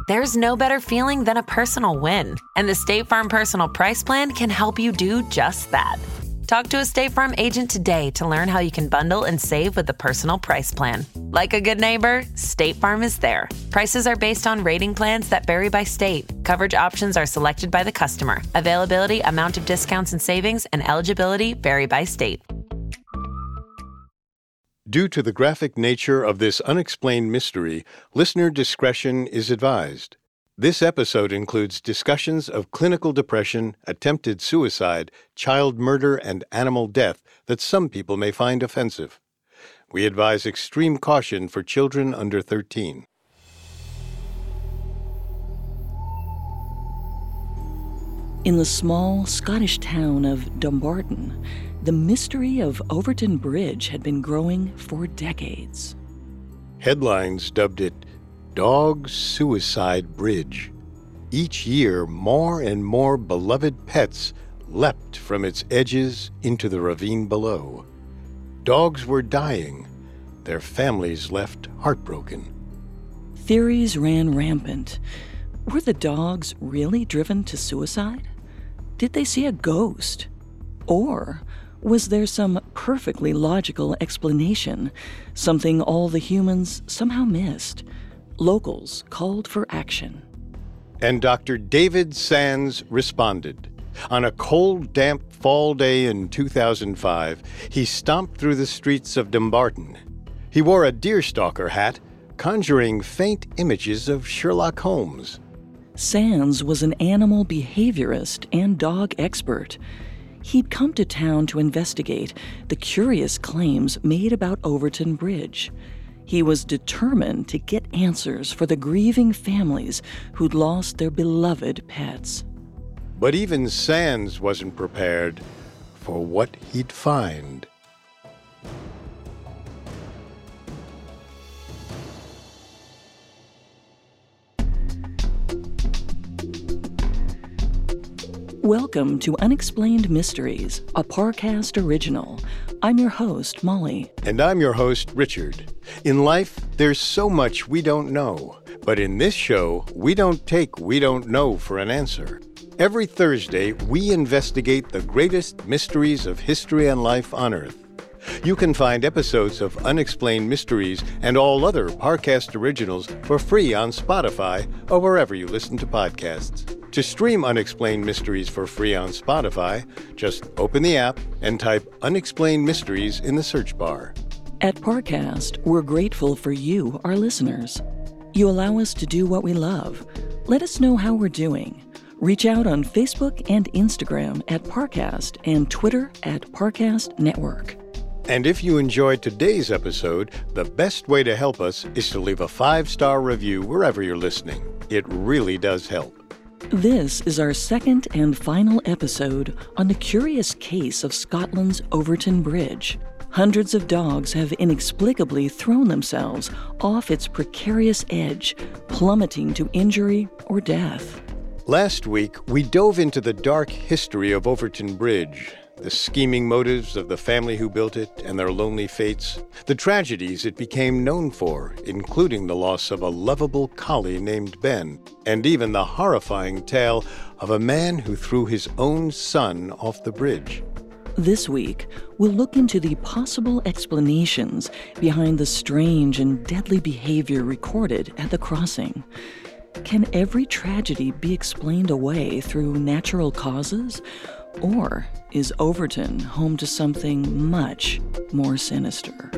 There's no better feeling than a personal win, and the State Farm Personal Price Plan can help you do just that. Talk to a State Farm agent today to learn how you can bundle and save with the Personal Price Plan. Like a good neighbor, State Farm is there. Prices are based on rating plans that vary by state. Coverage options are selected by the customer. Availability, amount of discounts and savings, and eligibility vary by state. Due to the graphic nature of this unexplained mystery, listener discretion is advised. This episode includes discussions of clinical depression, attempted suicide, child murder, and animal death that some people may find offensive. We advise extreme caution for children under 13. In the small Scottish town of Dumbarton, the mystery of Overton Bridge had been growing for decades. Headlines dubbed it Dog Suicide Bridge. Each year, more and more beloved pets leapt from its edges into the ravine below. Dogs were dying, their families left heartbroken. Theories ran rampant. Were the dogs really driven to suicide? Did they see a ghost? Or was there some perfectly logical explanation, something all the humans somehow missed? Locals called for action. And Dr. David Sands responded. On a cold, damp fall day in 2005, he stomped through the streets of Dumbarton. He wore a deerstalker hat, conjuring faint images of Sherlock Holmes. Sands was an animal behaviorist and dog expert. He'd come to town to investigate the curious claims made about Overton Bridge. He was determined to get answers for the grieving families who'd lost their beloved pets. But even Sands wasn't prepared for what he'd find. Welcome to Unexplained Mysteries, a Parcast original. I'm your host, Molly. And I'm your host, Richard. In life, there's so much we don't know. But in this show, we don't take "we don't know" for an answer. Every Thursday, we investigate the greatest mysteries of history and life on Earth. You can find episodes of Unexplained Mysteries and all other Parcast originals for free on Spotify or wherever you listen to podcasts. To stream Unexplained Mysteries for free on Spotify, just open the app and type Unexplained Mysteries in the search bar. At Parcast, we're grateful for you, our listeners. You allow us to do what we love. Let us know how we're doing. Reach out on Facebook and Instagram at Parcast and Twitter at Parcast Network. And if you enjoyed today's episode, the best way to help us is to leave a 5-star review wherever you're listening. It really does help. This is our second and final episode on the curious case of Scotland's Overton Bridge. Hundreds of dogs have inexplicably thrown themselves off its precarious edge, plummeting to injury or death. Last week, we dove into the dark history of Overton Bridge, the scheming motives of the family who built it and their lonely fates, the tragedies it became known for, including the loss of a lovable collie named Ben, and even the horrifying tale of a man who threw his own son off the bridge. This week, we'll look into the possible explanations behind the strange and deadly behavior recorded at the crossing. Can every tragedy be explained away through natural causes? Or is Overton home to something much more sinister?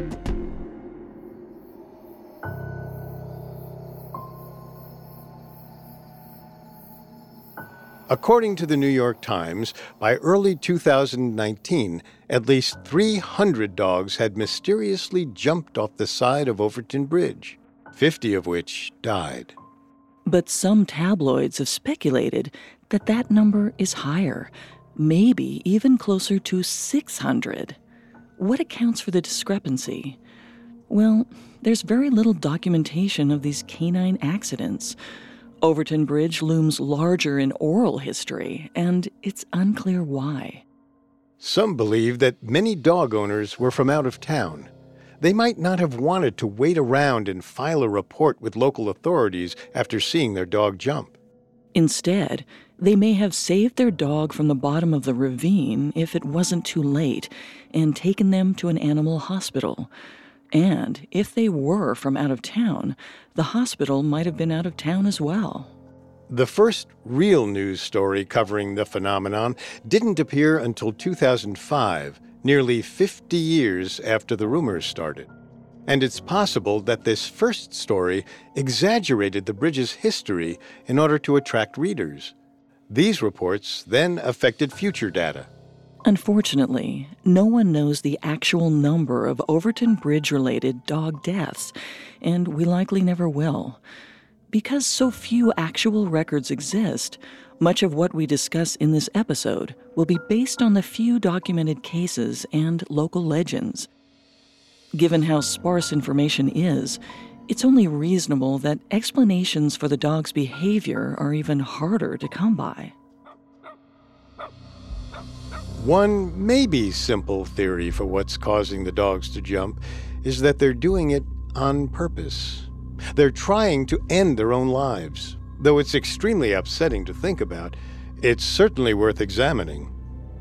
According to the New York Times, by early 2019, at least 300 dogs had mysteriously jumped off the side of Overton Bridge, 50 of which died. But some tabloids have speculated that that number is higher, maybe even closer to 600. What accounts for the discrepancy? Well, there's very little documentation of these canine accidents. Overton Bridge looms larger in oral history, and it's unclear why. Some believe that many dog owners were from out of town. They might not have wanted to wait around and file a report with local authorities after seeing their dog jump. Instead, they may have saved their dog from the bottom of the ravine if it wasn't too late and taken them to an animal hospital. And if they were from out of town, the hospital might have been out of town as well. The first real news story covering the phenomenon didn't appear until 2005, nearly 50 years after the rumors started. And it's possible that this first story exaggerated the bridge's history in order to attract readers. These reports then affected future data. Unfortunately, no one knows the actual number of Overton Bridge-related dog deaths, and we likely never will. Because so few actual records exist, much of what we discuss in this episode will be based on the few documented cases and local legends. Given how sparse information is, it's only reasonable that explanations for the dog's behavior are even harder to come by. One maybe simple theory for what's causing the dogs to jump is that they're doing it on purpose. They're trying to end their own lives. Though it's extremely upsetting to think about, it's certainly worth examining.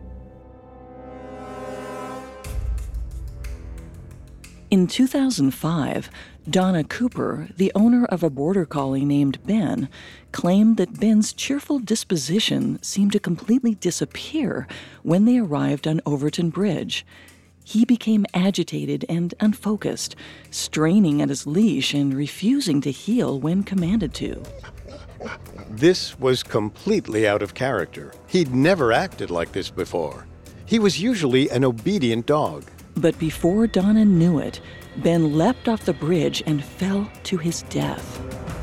In 2005, Donna Cooper, the owner of a border collie named Ben, claimed that Ben's cheerful disposition seemed to completely disappear when they arrived on Overton Bridge. He became agitated and unfocused, straining at his leash and refusing to heel when commanded to. This was completely out of character. He'd never acted like this before. He was usually an obedient dog. But before Donna knew it, Ben leapt off the bridge and fell to his death.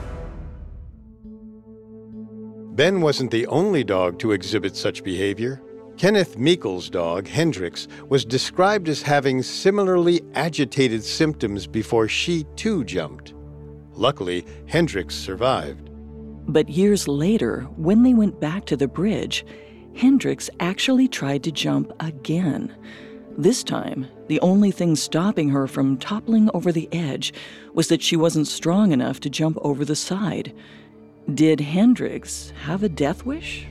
Ben wasn't the only dog to exhibit such behavior. Kenneth Meekel's dog, Hendrix, was described as having similarly agitated symptoms before she, too, jumped. Luckily, Hendrix survived. But years later, when they went back to the bridge, Hendrix actually tried to jump again. This time, the only thing stopping her from toppling over the edge was that she wasn't strong enough to jump over the side. Did Hendrix have a death wish?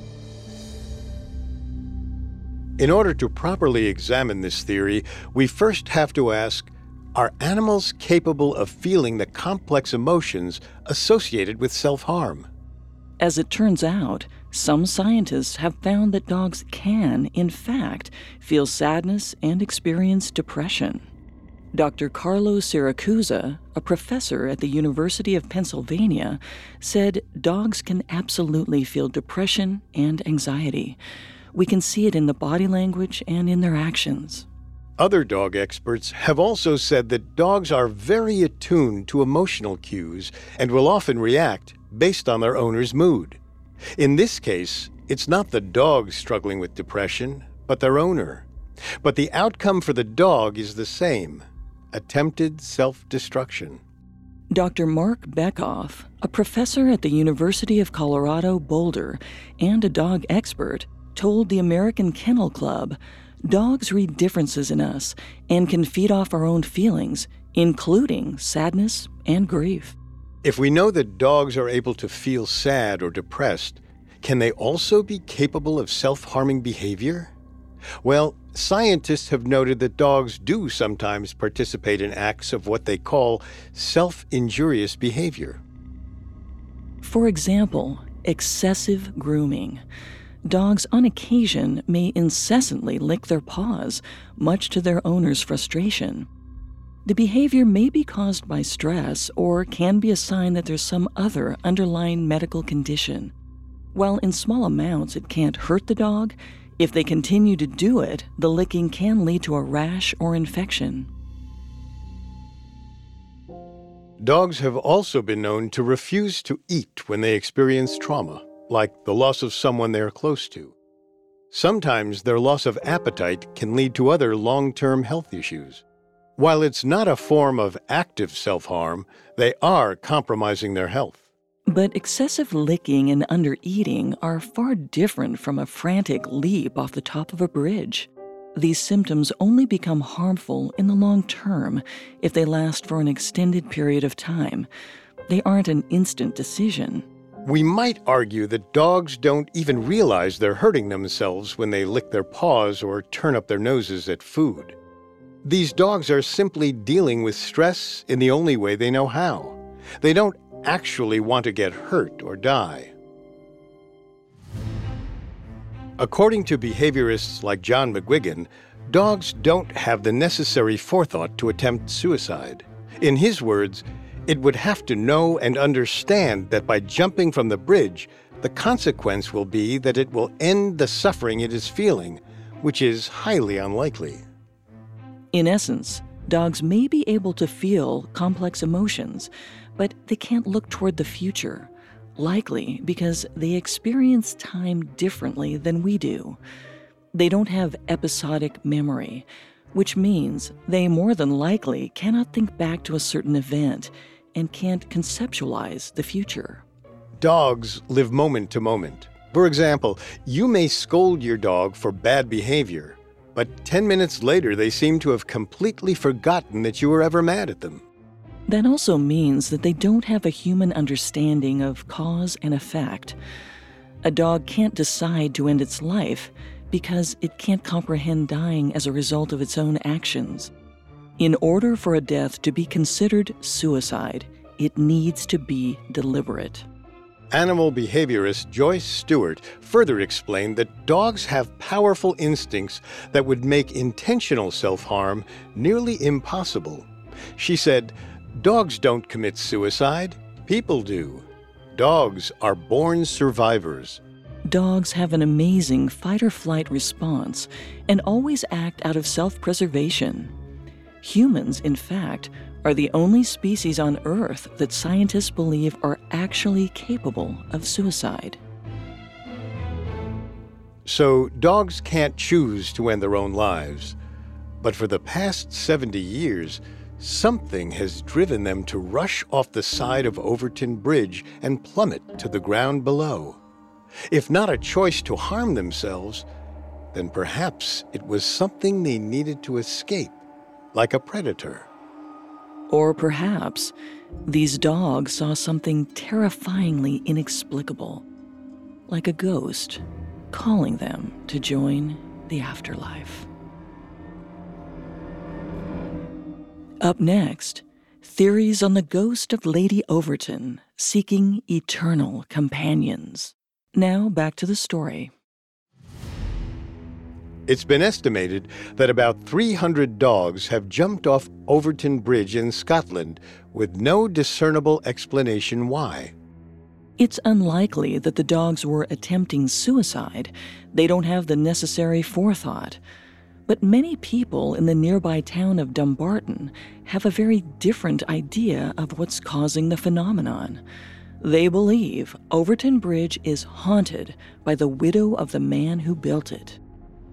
In order to properly examine this theory, we first have to ask, are animals capable of feeling the complex emotions associated with self-harm? As it turns out, some scientists have found that dogs can, in fact, feel sadness and experience depression. Dr. Carlo Siracusa, a professor at the University of Pennsylvania, said dogs can absolutely feel depression and anxiety. We can see it in the body language and in their actions. Other dog experts have also said that dogs are very attuned to emotional cues and will often react based on their owner's mood. In this case, it's not the dog struggling with depression, but their owner. But the outcome for the dog is the same: attempted self-destruction. Dr. Mark Bekoff, a professor at the University of Colorado Boulder and a dog expert, told the American Kennel Club, dogs read differences in us and can feed off our own feelings, including sadness and grief. If we know that dogs are able to feel sad or depressed, can they also be capable of self-harming behavior? Well, scientists have noted that dogs do sometimes participate in acts of what they call self-injurious behavior. For example, excessive grooming. Dogs on occasion may incessantly lick their paws, much to their owner's frustration. The behavior may be caused by stress or can be a sign that there's some other underlying medical condition. While in small amounts it can't hurt the dog, if they continue to do it, the licking can lead to a rash or infection. Dogs have also been known to refuse to eat when they experience trauma, like the loss of someone they are close to. Sometimes their loss of appetite can lead to other long-term health issues. While it's not a form of active self-harm, they are compromising their health. But excessive licking and undereating are far different from a frantic leap off the top of a bridge. These symptoms only become harmful in the long term if they last for an extended period of time. They aren't an instant decision. We might argue that dogs don't even realize they're hurting themselves when they lick their paws or turn up their noses at food. These dogs are simply dealing with stress in the only way they know how. They don't actually want to get hurt or die. According to behaviorists like John McGuigan, dogs don't have the necessary forethought to attempt suicide. In his words, it would have to know and understand that by jumping from the bridge, the consequence will be that it will end the suffering it is feeling, which is highly unlikely. In essence, dogs may be able to feel complex emotions, but they can't look toward the future. Likely because they experience time differently than we do. They don't have episodic memory, which means they more than likely cannot think back to a certain event and can't conceptualize the future. Dogs live moment to moment. For example, you may scold your dog for bad behavior, but 10 minutes later they seem to have completely forgotten that you were ever mad at them. That also means that they don't have a human understanding of cause and effect. A dog can't decide to end its life because it can't comprehend dying as a result of its own actions. In order for a death to be considered suicide, it needs to be deliberate. Animal behaviorist Joyce Stewart further explained that dogs have powerful instincts that would make intentional self-harm nearly impossible. She said, "Dogs don't commit suicide, people do. Dogs are born survivors." Dogs have an amazing fight-or-flight response and always act out of self-preservation. Humans, in fact, are the only species on Earth that scientists believe are actually capable of suicide. So dogs can't choose to end their own lives. But for the past 70 years, something has driven them to rush off the side of Overton Bridge and plummet to the ground below. If not a choice to harm themselves, then perhaps it was something they needed to escape, like a predator. Or perhaps these dogs saw something terrifyingly inexplicable, like a ghost calling them to join the afterlife. Up next, theories on the ghost of Lady Overton seeking eternal companions. Now back to the story. It's been estimated that about 300 dogs have jumped off Overton Bridge in Scotland with no discernible explanation why. It's unlikely that the dogs were attempting suicide. They don't have the necessary forethought. But many people in the nearby town of Dumbarton have a very different idea of what's causing the phenomenon. They believe Overton Bridge is haunted by the widow of the man who built it.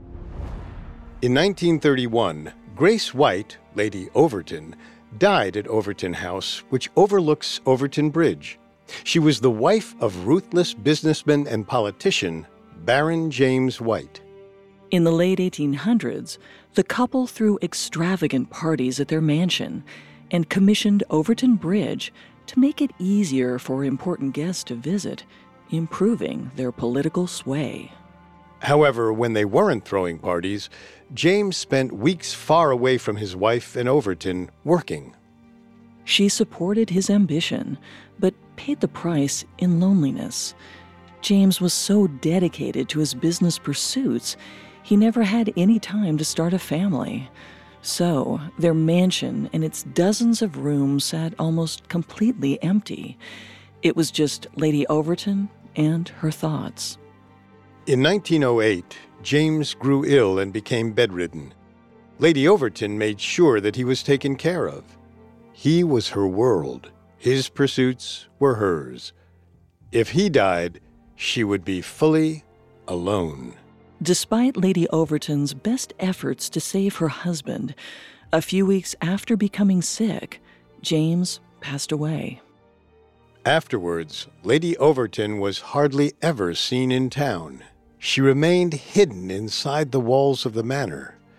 In 1931, Grace White, Lady Overton, died at Overton House, which overlooks Overton Bridge. She was the wife of ruthless businessman and politician Baron James White. In the late 1800s, the couple threw extravagant parties at their mansion and commissioned Overton Bridge to make it easier for important guests to visit, improving their political sway. However, when they weren't throwing parties, James spent weeks far away from his wife in Overton working. She supported his ambition, but paid the price in loneliness. James was so dedicated to his business pursuits, he never had any time to start a family. So, their mansion and its dozens of rooms sat almost completely empty. It was just Lady Overton and her thoughts. In 1908, James grew ill and became bedridden. Lady Overton made sure that he was taken care of. He was her world. His pursuits were hers. If he died, she would be fully alone. Despite Lady Overton's best efforts to save her husband, a few weeks after becoming sick, James passed away. Afterwards, Lady Overton was hardly ever seen in town. She remained hidden inside the walls of the manor,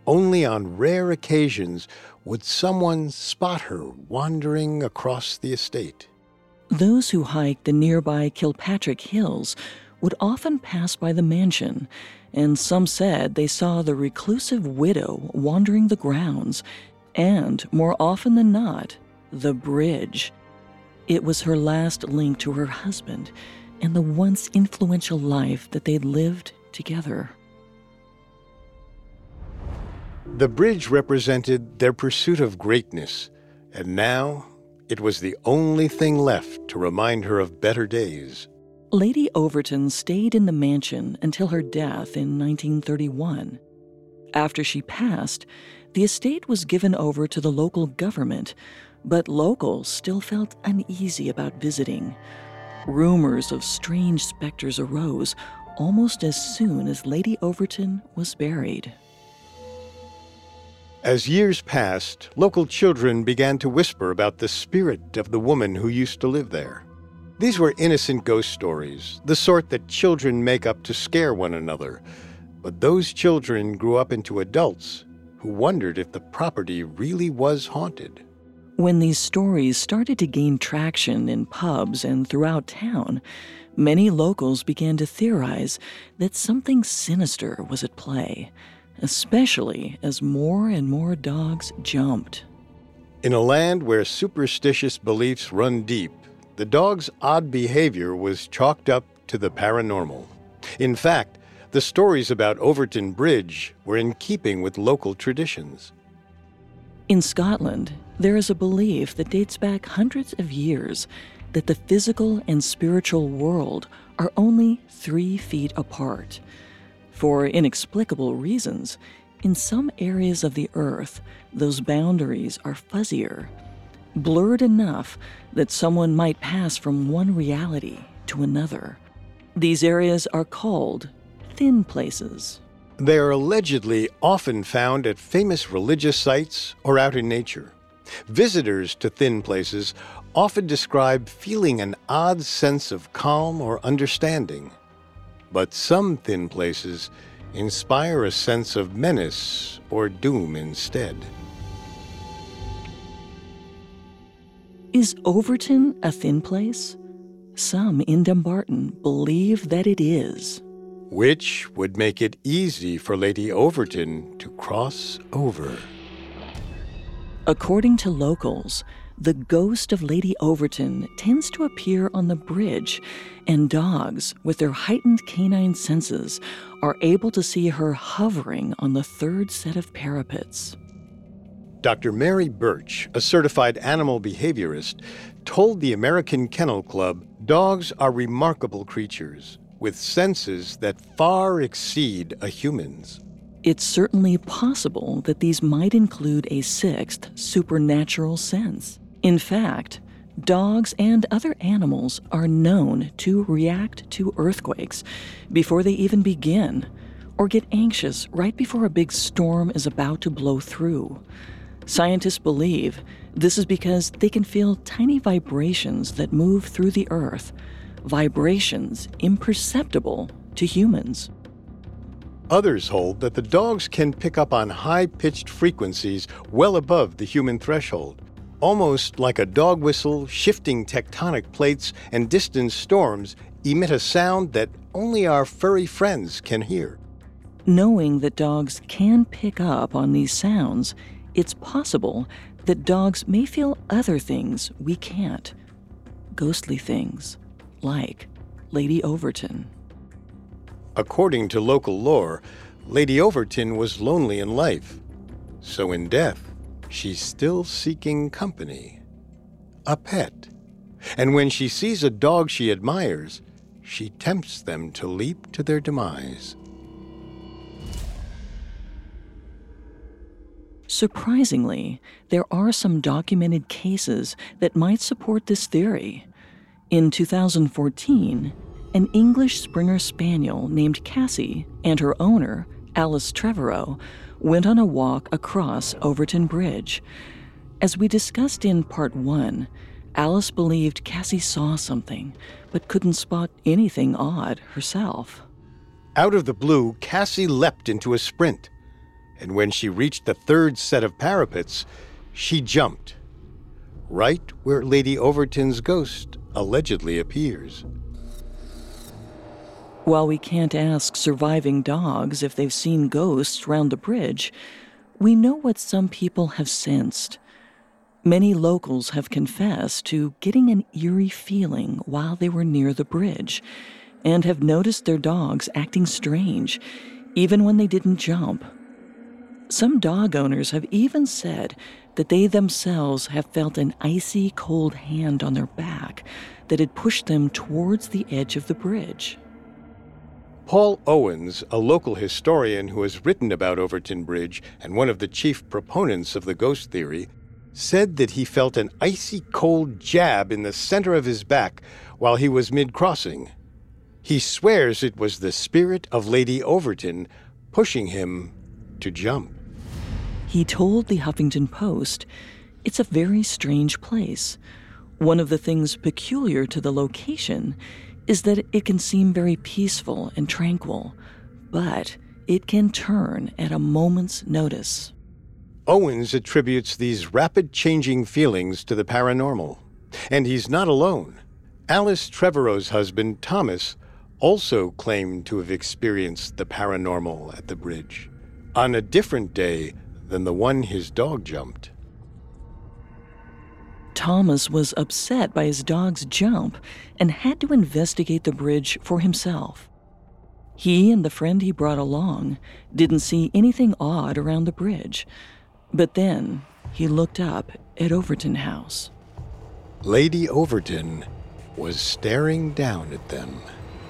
Only on rare occasions would someone spot her wandering across the estate. Those who hiked the nearby Kilpatrick Hills would often pass by the mansion, and some said they saw the reclusive widow wandering the grounds, and, more often than not, the bridge. It was her last link to her husband and the once influential life that they'd lived together. The bridge represented their pursuit of greatness, and now it was the only thing left to remind her of better days. Lady Overton stayed in the mansion until her death in 1931. After she passed, the estate was given over to the local government, but locals still felt uneasy about visiting. Rumors of strange specters arose almost as soon as Lady Overton was buried. As years passed, local children began to whisper about the spirit of the woman who used to live there. These were innocent ghost stories, the sort that children make up to scare one another. But those children grew up into adults who wondered if the property really was haunted. When these stories started to gain traction in pubs and throughout town, many locals began to theorize that something sinister was at play, especially as more and more dogs jumped. In a land where superstitious beliefs run deep, the dog's odd behavior was chalked up to the paranormal. In fact, the stories about Overton Bridge were in keeping with local traditions. In Scotland, there is a belief that dates back hundreds of years that the physical and spiritual world are only 3 feet apart. For inexplicable reasons, in some areas of the earth, those boundaries are fuzzier, blurred enough that someone might pass from one reality to another. These areas are called thin places. They are allegedly often found at famous religious sites or out in nature. Visitors to thin places often describe feeling an odd sense of calm or understanding. But some thin places inspire a sense of menace or doom instead. Is Overton a thin place? Some in Dumbarton believe that it is. Which would make it easy for Lady Overton to cross over. According to locals, the ghost of Lady Overton tends to appear on the bridge, and dogs, with their heightened canine senses, are able to see her hovering on the 3rd set of parapets. Dr. Mary Birch, a certified animal behaviorist, told the American Kennel Club dogs are remarkable creatures with senses that far exceed a human's. It's certainly possible that these might include a 6th supernatural sense. In fact, dogs and other animals are known to react to earthquakes before they even begin, or get anxious right before a big storm is about to blow through. Scientists believe this is because they can feel tiny vibrations that move through the earth, vibrations imperceptible to humans. Others hold that the dogs can pick up on high-pitched frequencies well above the human threshold, almost like a dog whistle. Shifting tectonic plates and distant storms emit a sound that only our furry friends can hear. Knowing that dogs can pick up on these sounds, it's possible that dogs may feel other things we can't. Ghostly things, like Lady Overton. According to local lore, Lady Overton was lonely in life. So in death, she's still seeking company. A pet. And when she sees a dog she admires, she tempts them to leap to their demise. Surprisingly, there are some documented cases that might support this theory. In 2014, an English Springer Spaniel named Cassie and her owner, Alice Trevorrow, went on a walk across Overton Bridge. As we discussed in Part 1, Alice believed Cassie saw something, but couldn't spot anything odd herself. Out of the blue, Cassie leapt into a sprint. and when she reached the third set of parapets, she jumped, right where Lady Overton's ghost allegedly appears. While we can't ask surviving dogs if they've seen ghosts round the bridge, we know what some people have sensed. Many locals have confessed to getting an eerie feeling while they were near the bridge and have noticed their dogs acting strange, even when they didn't jump. Some dog owners have even said that they themselves have felt an icy cold hand on their back that had pushed them towards the edge of the bridge. Paul Owens, a local historian who has written about Overton Bridge and one of the chief proponents of the ghost theory, said that he felt an icy cold jab in the center of his back while he was mid-crossing. He swears it was the spirit of Lady Overton pushing him to jump. He told the Huffington Post, "It's a very strange place. One of the things peculiar to the location is that it can seem very peaceful and tranquil, but it can turn at a moment's notice." Owens attributes these rapid-changing feelings to the paranormal. And he's not alone. Alice Trevorrow's husband, Thomas, also claimed to have experienced the paranormal at the bridge, on a different day than the one his dog jumped. Thomas was upset by his dog's jump and had to investigate the bridge for himself. He and the friend he brought along didn't see anything odd around the bridge, but then he looked up at Overton House. Lady Overton was staring down at them.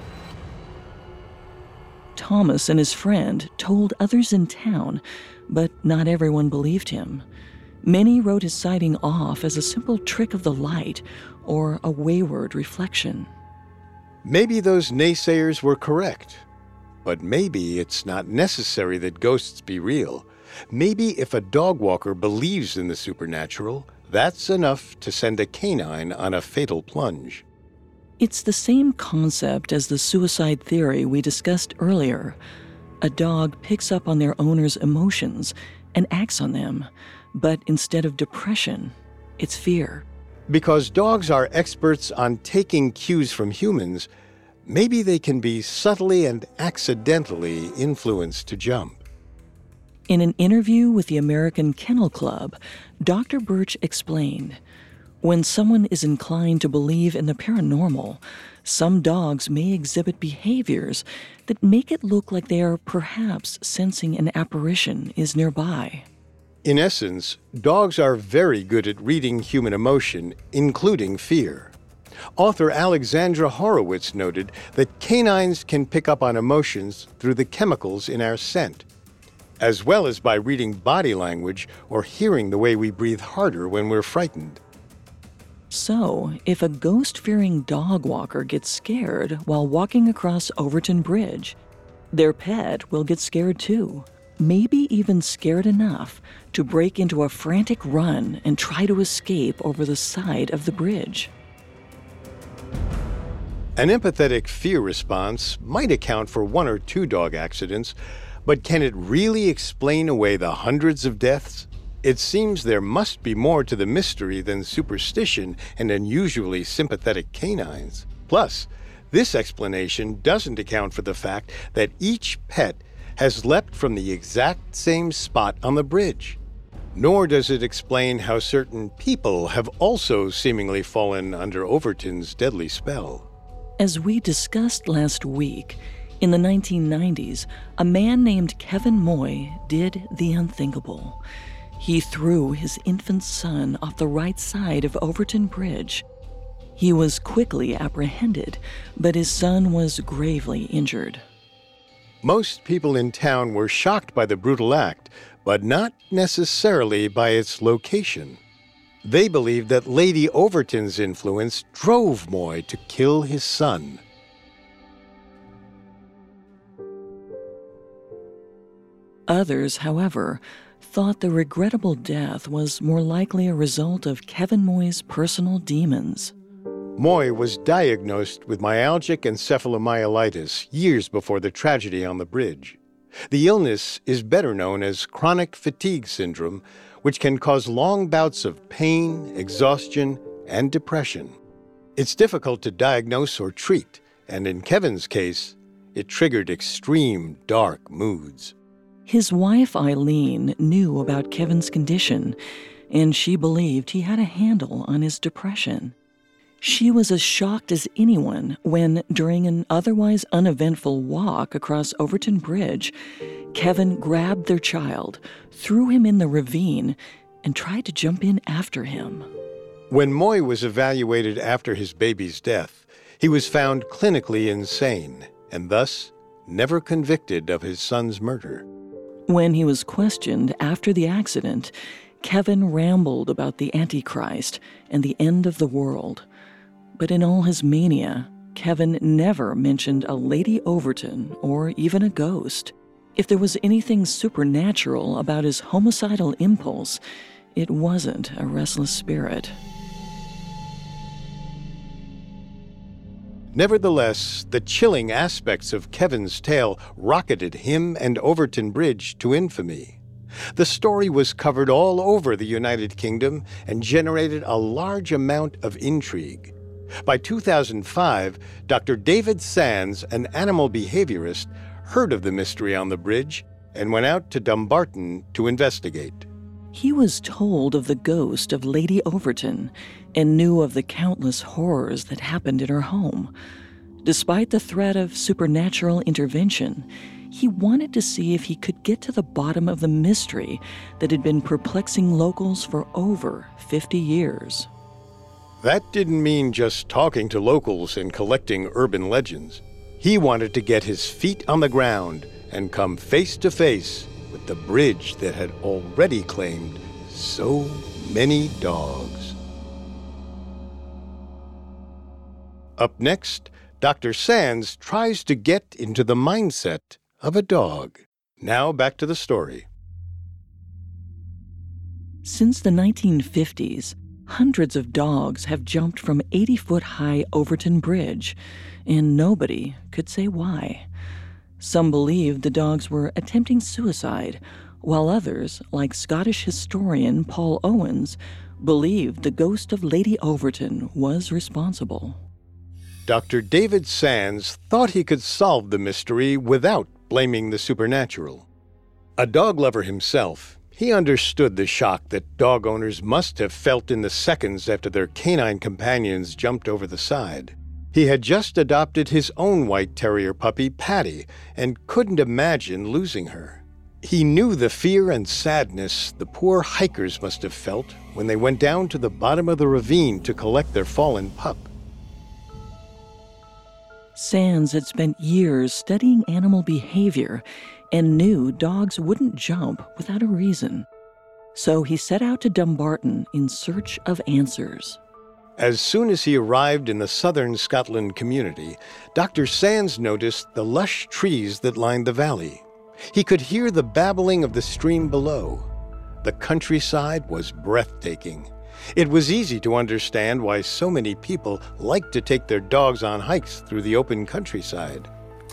Thomas and his friend told others in town, but not everyone believed him. Many wrote his sighting off as a simple trick of the light or a wayward reflection. Maybe those naysayers were correct, but maybe it's not necessary that ghosts be real. Maybe if a dog walker believes in the supernatural, that's enough to send a canine on a fatal plunge. It's the same concept as the suicide theory we discussed earlier. A dog picks up on their owner's emotions and acts on them, but instead of depression, it's fear. Because dogs are experts on taking cues from humans, maybe they can be subtly and accidentally influenced to jump. In an interview with the American Kennel Club, Dr. Birch explained, when someone is inclined to believe in the paranormal, some dogs may exhibit behaviors that make it look like they are perhaps sensing an apparition is nearby. In essence, dogs are very good at reading human emotion, including fear. Author Alexandra Horowitz noted that canines can pick up on emotions through the chemicals in our scent, as well as by reading body language or hearing the way we breathe harder when we're frightened. So, if a ghost-fearing dog walker gets scared while walking across Overton Bridge, their pet will get scared too, maybe even scared enough to break into a frantic run and try to escape over the side of the bridge. An empathetic fear response might account for 1 or 2 dog accidents, but can it really explain away the hundreds of deaths? It seems there must be more to the mystery than superstition and unusually sympathetic canines. Plus, this explanation doesn't account for the fact that each pet has leapt from the exact same spot on the bridge. Nor does it explain how certain people have also seemingly fallen under Overton's deadly spell. As we discussed last week, in the 1990s, a man named Kevin Moy did the unthinkable. He threw his infant son off the right side of Overton Bridge. He was quickly apprehended, but his son was gravely injured. Most people in town were shocked by the brutal act, but not necessarily by its location. They believed that Lady Overton's influence drove Moy to kill his son. Others, however, thought the regrettable death was more likely a result of Kevin Moy's personal demons. Moy was diagnosed with myalgic encephalomyelitis years before the tragedy on the bridge. The illness is better known as chronic fatigue syndrome, which can cause long bouts of pain, exhaustion, and depression. It's difficult to diagnose or treat, and in Kevin's case, it triggered extreme dark moods. His wife, Eileen, knew about Kevin's condition, and she believed he had a handle on his depression. She was as shocked as anyone when, during an otherwise uneventful walk across Overton Bridge, Kevin grabbed their child, threw him in the ravine, and tried to jump in after him. When Moy was evaluated after his baby's death, he was found clinically insane and thus never convicted of his son's murder. When he was questioned after the accident, Kevin rambled about the Antichrist and the end of the world. But in all his mania, Kevin never mentioned a Lady Overton or even a ghost. If there was anything supernatural about his homicidal impulse, it wasn't a restless spirit. Nevertheless, the chilling aspects of Kevin's tale rocketed him and Overton Bridge to infamy. The story was covered all over the United Kingdom and generated a large amount of intrigue. By 2005, Dr. David Sands, an animal behaviorist, heard of the mystery on the bridge and went out to Dumbarton to investigate. He was told of the ghost of Lady Overton and knew of the countless horrors that happened in her home. Despite the threat of supernatural intervention, he wanted to see if he could get to the bottom of the mystery that had been perplexing locals for over 50 years. That didn't mean just talking to locals and collecting urban legends. He wanted to get his feet on the ground and come face to face with the bridge that had already claimed so many dogs. Up next, Dr. Sands tries to get into the mindset of a dog. Now back to the story. Since the 1950s, hundreds of dogs have jumped from 80-foot-high Overton Bridge, and nobody could say why. Some believed the dogs were attempting suicide, while others, like Scottish historian Paul Owens, believed the ghost of Lady Overton was responsible. Dr. David Sands thought he could solve the mystery without blaming the supernatural. A dog lover himself, he understood the shock that dog owners must have felt in the seconds after their canine companions jumped over the side. He had just adopted his own white terrier puppy, Patty, and couldn't imagine losing her. He knew the fear and sadness the poor hikers must have felt when they went down to the bottom of the ravine to collect their fallen pup. Sands had spent years studying animal behavior and knew dogs wouldn't jump without a reason. So he set out to Dumbarton in search of answers. As soon as he arrived in the southern Scotland community, Dr. Sands noticed the lush trees that lined the valley. He could hear the babbling of the stream below. The countryside was breathtaking. It was easy to understand why so many people liked to take their dogs on hikes through the open countryside.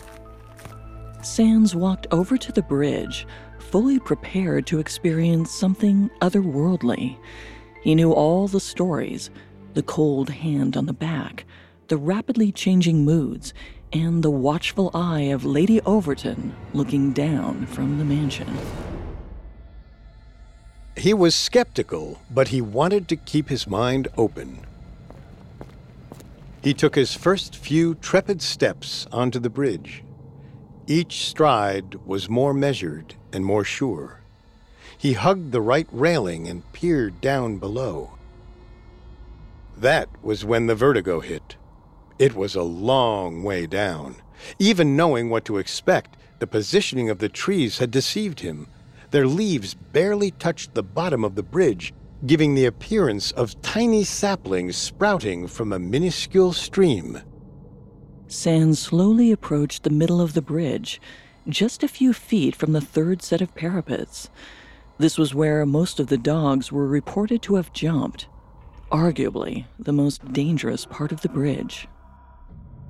Sands walked over to the bridge, fully prepared to experience something otherworldly. He knew all the stories, the cold hand on the back, the rapidly changing moods, and the watchful eye of Lady Overton looking down from the mansion. He was skeptical, but he wanted to keep his mind open. He took his first few trepid steps onto the bridge. Each stride was more measured and more sure. He hugged the right railing and peered down below. That was when the vertigo hit. It was a long way down. Even knowing what to expect, the positioning of the trees had deceived him. Their leaves barely touched the bottom of the bridge, giving the appearance of tiny saplings sprouting from a minuscule stream. Sands slowly approached the middle of the bridge, just a few feet from the third set of parapets. This was where most of the dogs were reported to have jumped, arguably the most dangerous part of the bridge.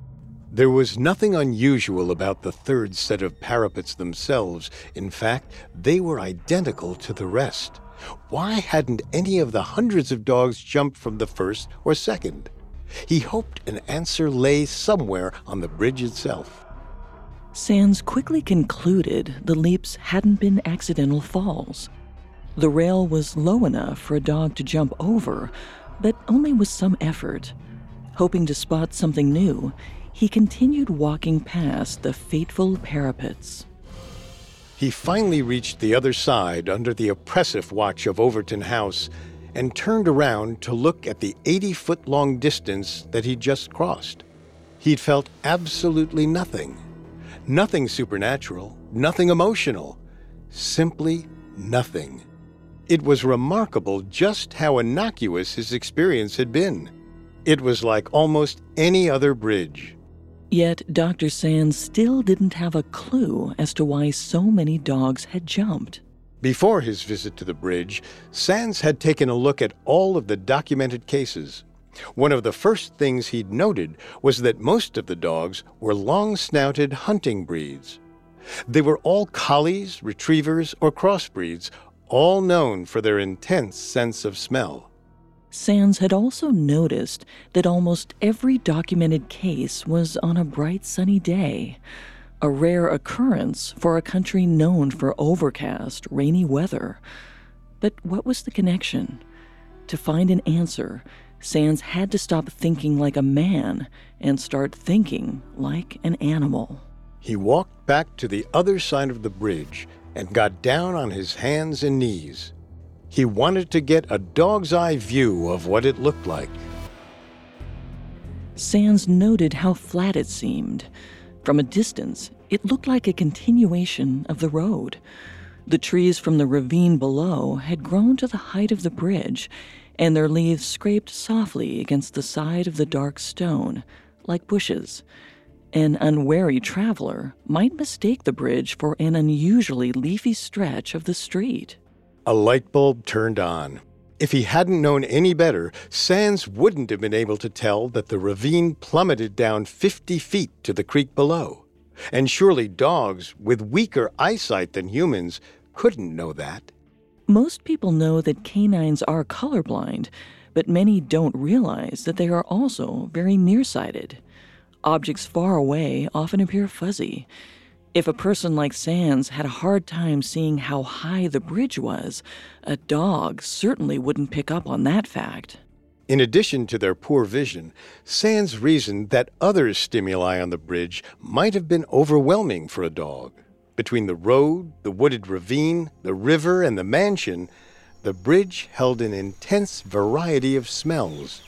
There was nothing unusual about the third set of parapets themselves. In fact, they were identical to the rest. Why hadn't any of the hundreds of dogs jumped from the first or second? He hoped an answer lay somewhere on the bridge itself. Sands quickly concluded the leaps hadn't been accidental falls. The rail was low enough for a dog to jump over, but only with some effort. Hoping to spot something new, he continued walking past the fateful parapets. He finally reached the other side under the oppressive watch of Overton House and turned around to look at the 80-foot-long distance that he'd just crossed. He'd felt absolutely nothing. Nothing supernatural, nothing emotional, simply nothing. It was remarkable just how innocuous his experience had been. It was like almost any other bridge. Yet Dr. Sands still didn't have a clue as to why so many dogs had jumped. Before his visit to the bridge, Sands had taken a look at all of the documented cases. One of the first things he'd noted was that most of the dogs were long-snouted hunting breeds. They were all collies, retrievers, or crossbreeds, all known for their intense sense of smell. Sands had also noticed that almost every documented case was on a bright sunny day, a rare occurrence for a country known for overcast, rainy weather. But what was the connection? To find an answer, Sands had to stop thinking like a man and start thinking like an animal. He walked back to the other side of the bridge and got down on his hands and knees. He wanted to get a dog's eye view of what it looked like. Sands noted how flat it seemed. From a distance, it looked like a continuation of the road. The trees from the ravine below had grown to the height of the bridge, and their leaves scraped softly against the side of the dark stone, like bushes. An unwary traveler might mistake the bridge for an unusually leafy stretch of the street. A light bulb turned on. If he hadn't known any better, Sands wouldn't have been able to tell that the ravine plummeted down 50 feet to the creek below. And surely dogs, with weaker eyesight than humans, couldn't know that. Most people know that canines are colorblind, but many don't realize that they are also very nearsighted. Objects far away often appear fuzzy. If a person like Sands had a hard time seeing how high the bridge was, a dog certainly wouldn't pick up on that fact. In addition to their poor vision, Sands reasoned that other stimuli on the bridge might have been overwhelming for a dog. Between the road, the wooded ravine, the river, and the mansion, the bridge held an intense variety of smells.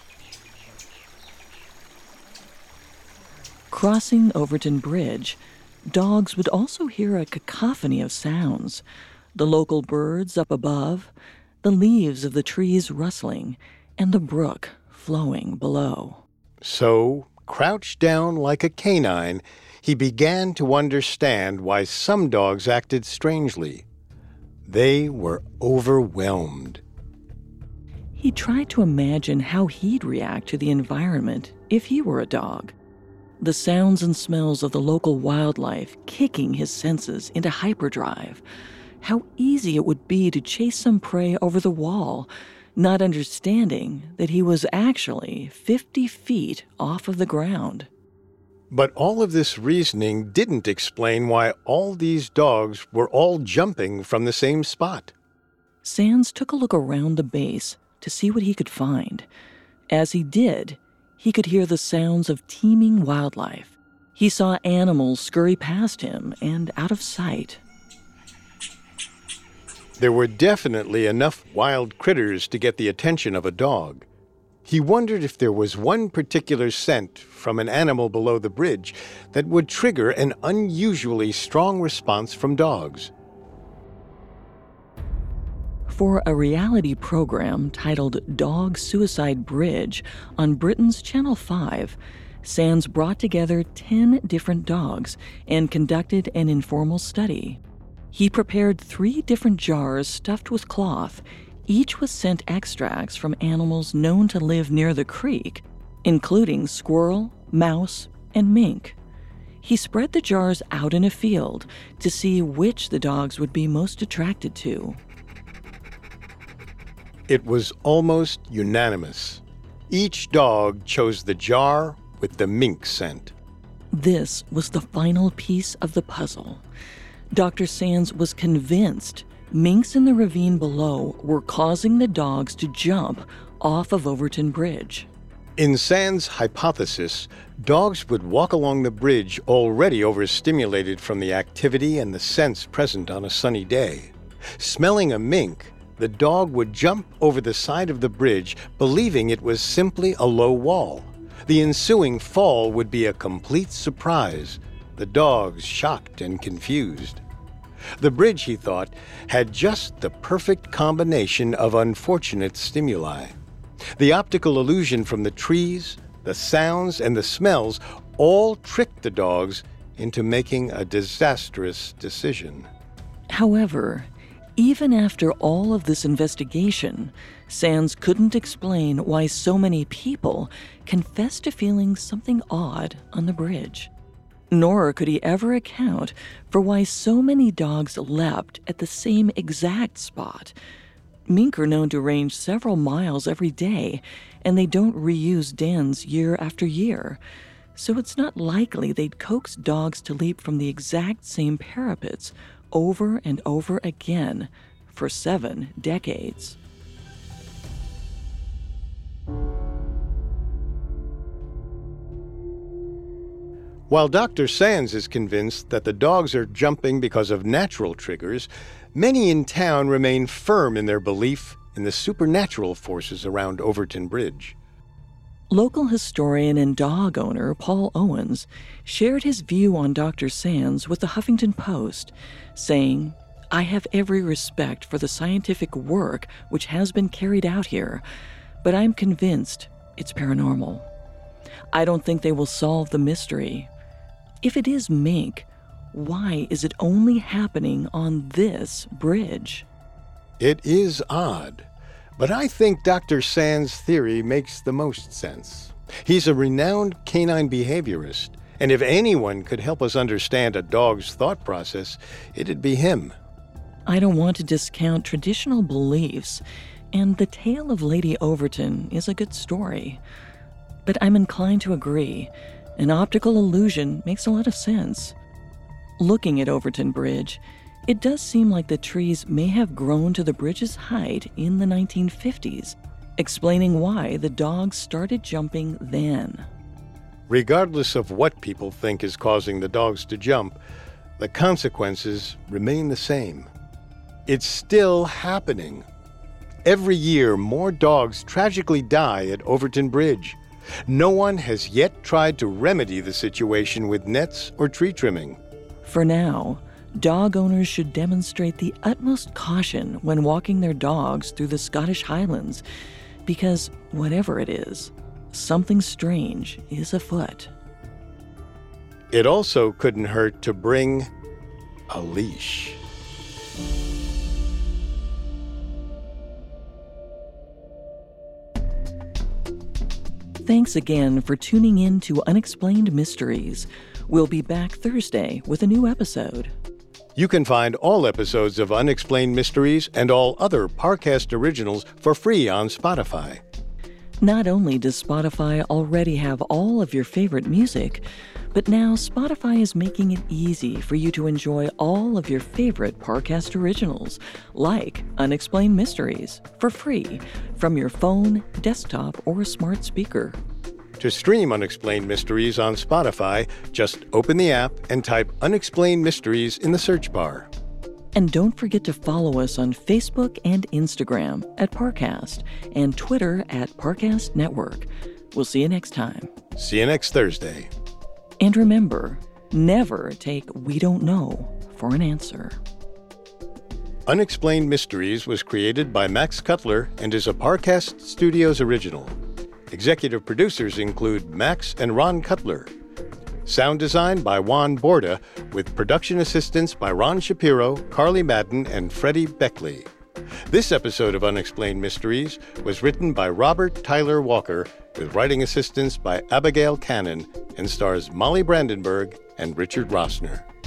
Crossing Overton Bridge, dogs would also hear a cacophony of sounds. The local birds up above, the leaves of the trees rustling, and the brook flowing below. So, crouched down like a canine, he began to understand why some dogs acted strangely. They were overwhelmed. He tried to imagine how he'd react to the environment if he were a dog. The sounds and smells of the local wildlife kicking his senses into hyperdrive. How easy it would be to chase some prey over the wall, not understanding that he was actually 50 feet off of the ground. But all of this reasoning didn't explain why all these dogs were all jumping from the same spot. Sands took a look around the base to see what he could find. As he did, he could hear the sounds of teeming wildlife. He saw animals scurry past him and out of sight. There were definitely enough wild critters to get the attention of a dog. He wondered if there was one particular scent from an animal below the bridge that would trigger an unusually strong response from dogs. For a reality program titled Dog Suicide Bridge on Britain's Channel 5, Sands brought together 10 different dogs and conducted an informal study. He prepared 3 different jars stuffed with cloth, each with scent extracts from animals known to live near the creek, including squirrel, mouse, and mink. He spread the jars out in a field to see which the dogs would be most attracted to. It was almost unanimous. Each dog chose the jar with the mink scent. This was the final piece of the puzzle. Dr. Sands was convinced minks in the ravine below were causing the dogs to jump off of Overton Bridge. In Sands' hypothesis, dogs would walk along the bridge already overstimulated from the activity and the scents present on a sunny day. Smelling a mink, the dog would jump over the side of the bridge, believing it was simply a low wall. The ensuing fall would be a complete surprise, the dogs shocked and confused. The bridge, he thought, had just the perfect combination of unfortunate stimuli. The optical illusion from the trees, the sounds, and the smells all tricked the dogs into making a disastrous decision. However, even after all of this investigation, Sands couldn't explain why so many people confessed to feeling something odd on the bridge. Nor could he ever account for why so many dogs leapt at the same exact spot. Mink are known to range several miles every day, and they don't reuse dens year after year. So it's not likely they'd coax dogs to leap from the exact same parapets over and over again for 7 decades. While Dr. Sands is convinced that the dogs are jumping because of natural triggers, many in town remain firm in their belief in the supernatural forces around Overton Bridge. Local historian and dog owner Paul Owens shared his view on Dr. Sands with the Huffington Post, saying, "I have every respect for the scientific work which has been carried out here, but I'm convinced it's paranormal. I don't think they will solve the mystery. If it is mink, why is it only happening on this bridge?" It is odd, but I think Dr. Sands' theory makes the most sense. He's a renowned canine behaviorist, and if anyone could help us understand a dog's thought process, it'd be him. I don't want to discount traditional beliefs, and the tale of Lady Overton is a good story. But I'm inclined to agree. An optical illusion makes a lot of sense. Looking at Overton Bridge, it does seem like the trees may have grown to the bridge's height in the 1950s, explaining why the dogs started jumping then. Regardless of what people think is causing the dogs to jump, the consequences remain the same. It's still happening. Every year, more dogs tragically die at Overton Bridge. No one has yet tried to remedy the situation with nets or tree trimming. For now, dog owners should demonstrate the utmost caution when walking their dogs through the Scottish Highlands, because whatever it is, something strange is afoot. It also couldn't hurt to bring a leash. Thanks again for tuning in to Unexplained Mysteries. We'll be back Thursday with a new episode. You can find all episodes of Unexplained Mysteries and all other Parcast originals for free on Spotify. Not only does Spotify already have all of your favorite music, but now Spotify is making it easy for you to enjoy all of your favorite Parcast originals, like Unexplained Mysteries, for free from your phone, desktop, or smart speaker. To stream Unexplained Mysteries on Spotify, just open the app and type Unexplained Mysteries in the search bar. And don't forget to follow us on Facebook and Instagram at Parcast and Twitter at Parcast Network. We'll see you next time. See you next Thursday. And remember, never take "we don't know" for an answer. Unexplained Mysteries was created by Max Cutler and is a Parcast Studios original. Executive producers include Max and Ron Cutler. Sound design by Juan Borda, with production assistance by Ron Shapiro, Carly Madden, and Freddie Beckley. This episode of Unexplained Mysteries was written by Robert Tyler Walker with writing assistance by Abigail Cannon and stars Molly Brandenburg and Richard Rossner.